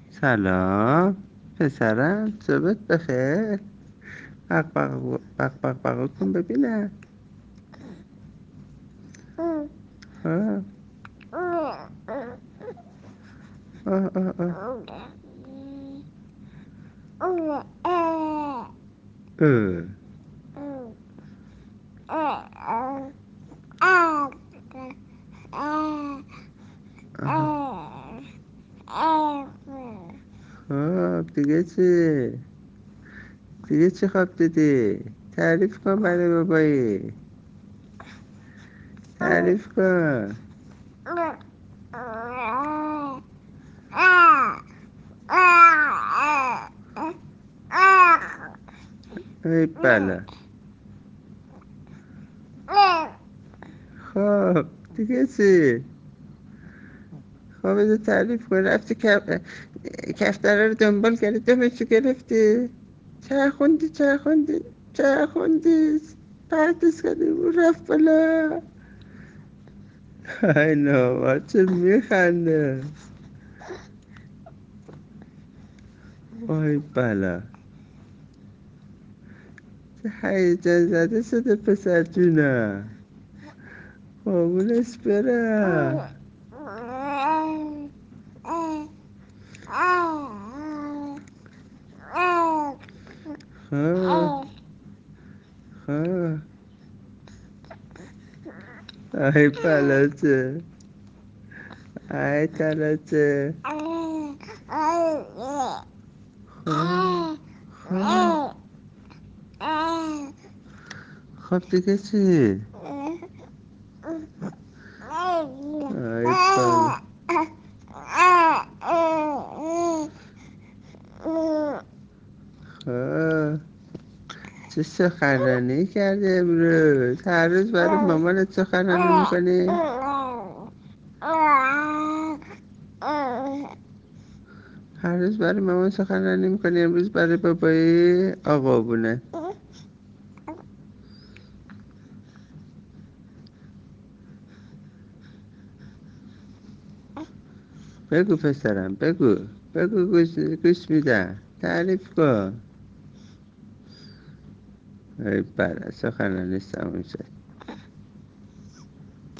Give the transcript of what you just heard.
سلام پسرم، صبحت بخیر. بق بق بق بق بق کن ببینم. آه آه آه آه. اه. خب دیگه چی؟ دیگه چی خواب دیدی؟ تعریف کن برای بابایی. تعریف کن. ای بله. خب دیگه چی؟ خب اینو تعریف کن. رفتی کفتره رو دنبال کردی، دمشو گرفتی، چه خوندی چه خوندی چه خوندی، پرتش کردی اون رفت بالا. ای نوار چه میخنده. آی بلا، چه هیجان زده شده پسر جونم. قابونش برم. خب خب. ای بلاچه، ای تلاچه. خب خب. خب دیگه چی؟ ای بلا. خب چه سخنرانی کردی امروز؟ هر روز برای مامانت سخنرانی میکنی؟ هر روز برای مامان سخنرانی میکنی، امروز برای بابایی آقا بونه. بگو پسرم بگو. بگو گوش میدم. تعریف کن. ای بله سخنرانی تموم شد.